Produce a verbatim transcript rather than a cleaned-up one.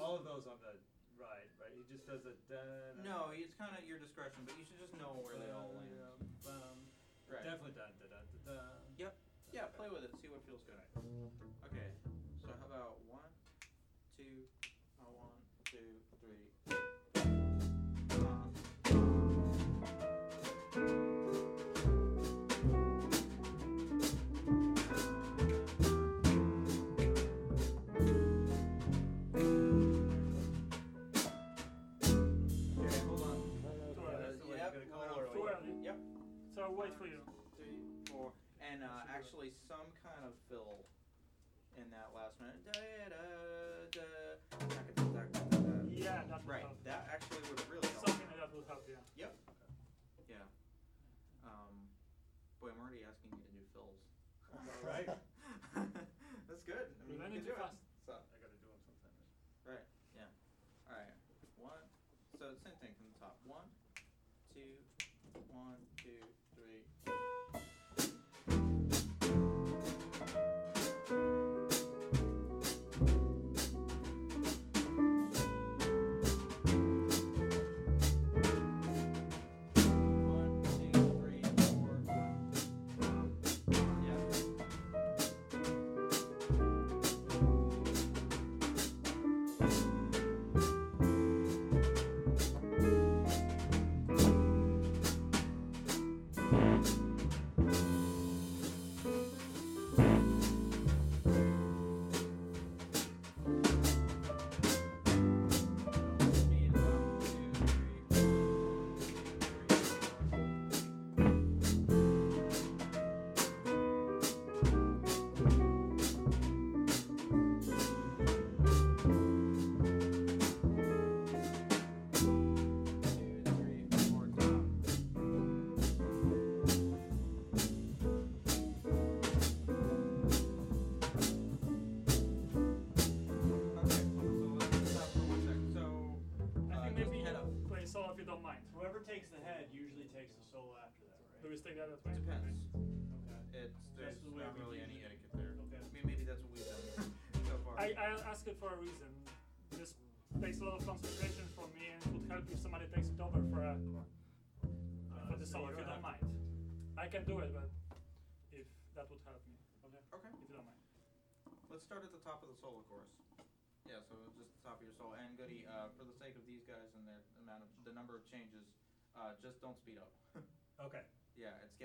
all of those on the right, right? He just does a da. No, it's kind of your discretion, but you should just know where they all land. Um, Right. Definitely da da da da da. Yep. Yeah, play with it. See what feels good. Okay. So how about one, two, uh, one, two, three. Uh, okay, hold on. Too early. That's the way Yep. you're gonna come Hold over. on. Too early. Yep. So I'll wait for you. Three, four, and uh, actually some kind of fill in that last minute. Da, da, da, da, da, da, da, da. Yeah, that will Right, help. that actually would really help. Something like that will help, yeah. Yep. Yeah. Um, boy, I'm already asking you to do fills. All right. That's good. I mean, Learn you it can too do it. fast. So, I gotta do them sometime. right. Yeah. All right. One. So same thing from the top. One, two, one, two, three. One, two, three, four. Yeah. Speed up. Two, three, four. Two, three, four, top. Okay, so let's stop for one sec. So, I uh, think just maybe head up. play solo if you don't mind. Whoever takes the head usually takes the solo after that, right? Do we stick that that way? Depends. Okay. It's there's That's the way not we really do any it. etiquette there. Okay. I mean, maybe that's what we've done so far. I, I ask it for a reason. This takes a lot of concentration from me and it would help if somebody takes it over for a Uh, for the so solo if you don't mind. I can do it, but if that would help me. Okay? Okay. If you don't mind. Let's start at the top of the solo chorus. Yeah, so just the top of your solo. And Goody, uh, for the sake of these guys and their amount of the number of changes, uh, just don't speed up. Okay. Yeah, it's getting